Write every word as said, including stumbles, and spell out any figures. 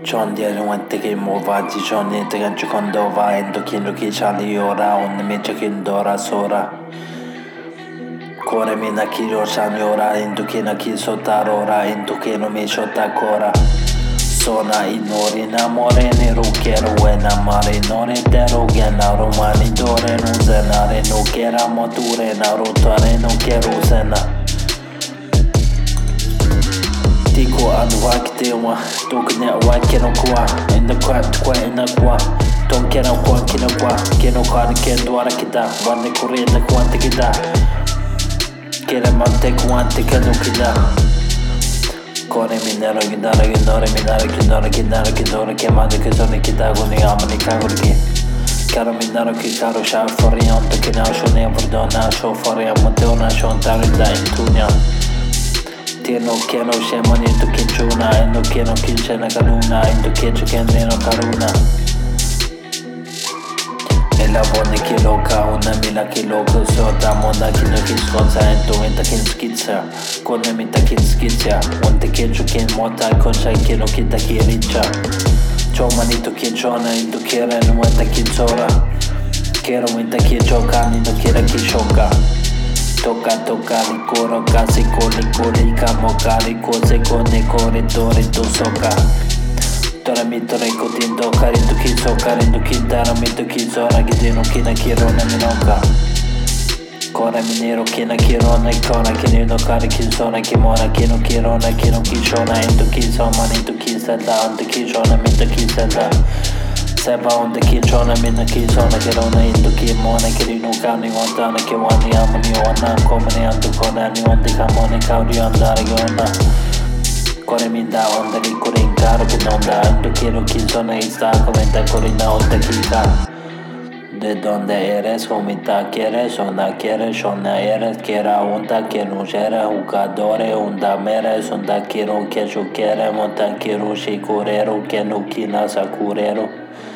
John diere wente che muovati John niente che giocondova endo chino che chali ora on me chekindora sora Kore mina kiro signora endo kina ki sotarora endo kino me shotakora Sona inori namore ne rukero ena mare nore dero gena romani dore no zenare no kera moture na rotare no kero sena Tiko anu wakitewa Tokne wakeno kwa Enda kwa kwa ena kwa Tonkena kwa kina kwa Keno kwa kendo ara kita Wane kurenda kwa kita Kere mante kwa keno kita Kore minero gidara gidore minare kidore kidara kidore Kemade kizone kita guni amani kagurki Karo minero ki karo sha forianto Kina shone vurdona sho foriamo Dona shon tarida intunya Tieno kieno shemani tu kinchuna Endo kieno kinchena kaluna Endo kiecho keneno karuna Ela vone kiloka Una mila kiloka Sota mona kino kiskonsa Ento enta kinskitsa Kone mita kinskitsa Wante kiecho kin mota Konsa kieno kita kiricha Chomani tu kinchona Endo kiera nuenta kinsora Kiero minta kiechoka Nindo kiera kishoka Toca toca licoro casi coli coli camo carico se cone corridore tu soca Tora mi tore cotindo carindo chi so carindo chi tara mi to chi zora gidino chi na kirona minoka Kora minero chi na kirona kora chi ne no cari chi zona chi mora chi no kirona chi no chi shona ento chi soma nento chi sella ante chi shona mi to chi sella Seba onde ki chona minna ki sona ke rona indu ki mona ke rinu kani wantana ke wani amani wana komani andu konani onde kamoni kauri andare gona Kore minda onde li kure inkaro ke nonda andu kiro ki sona ista komenta korina onde kika De donde eres homita quieres onda quieres ona eres quiera onda que no era jugadore onda meres onda quiero que yo quiere monta quiero shikurero que no kina sakurero